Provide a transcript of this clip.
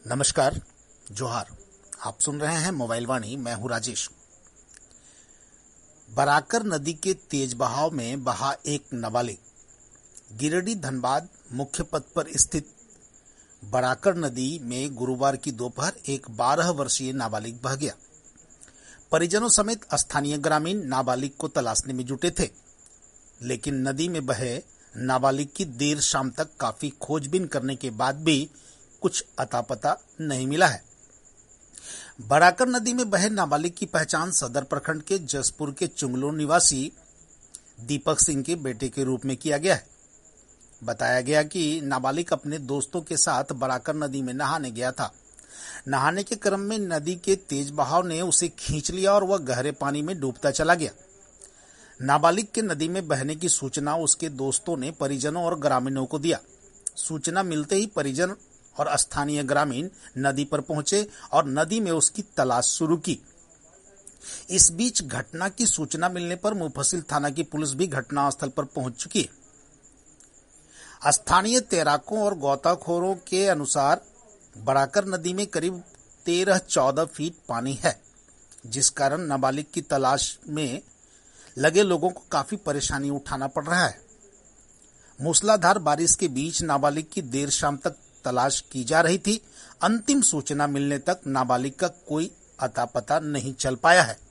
नमस्कार, जोहार। आप सुन रहे हैं मोबाइल वाणी। मैं हूं राजेश। बराकर नदी के तेज बहाव में बहा एक नाबालिग। गिरिडीह धनबाद मुख्य पथ पर स्थित बराकर नदी में गुरुवार की दोपहर एक 12 वर्षीय नाबालिग बह गया। परिजनों समेत स्थानीय ग्रामीण नाबालिग को तलाशने में जुटे थे, लेकिन नदी में बहे नाबालिग की देर शाम तक काफी खोजबीन करने के बाद भी कुछ अता पता नहीं मिला है। बराकर नदी में बहे नाबालिग की पहचान सदर प्रखंड के जसपुर के चुंगलो निवासी दीपक सिंह के बेटे के रूप में किया गया है। बताया गया कि नाबालिग अपने दोस्तों के साथ बराकर नदी में नहाने गया था। नहाने के क्रम में नदी के तेज बहाव ने उसे खींच लिया और वह गहरे पानी में डूबता चला गया। नाबालिग के नदी में बहने की सूचना उसके दोस्तों ने परिजनों और ग्रामीणों को दिया। सूचना मिलते ही परिजन और स्थानीय ग्रामीण नदी पर पहुंचे और नदी में उसकी तलाश शुरू की। इस बीच घटना की सूचना मिलने पर मुफस्सिल थाना की पुलिस भी घटनास्थल पर पहुंच चुकी है। स्थानीय तैराकों और गोताखोरों के अनुसार बराकर नदी में करीब 13-14 फीट पानी है, जिस कारण नाबालिग की तलाश में लगे लोगों को काफी परेशानी उठाना पड़ रहा है। मूसलाधार बारिश के बीच नाबालिग की देर शाम तक तलाश की जा रही थी। अंतिम सूचना मिलने तक नाबालिग का कोई अता पता नहीं चल पाया है।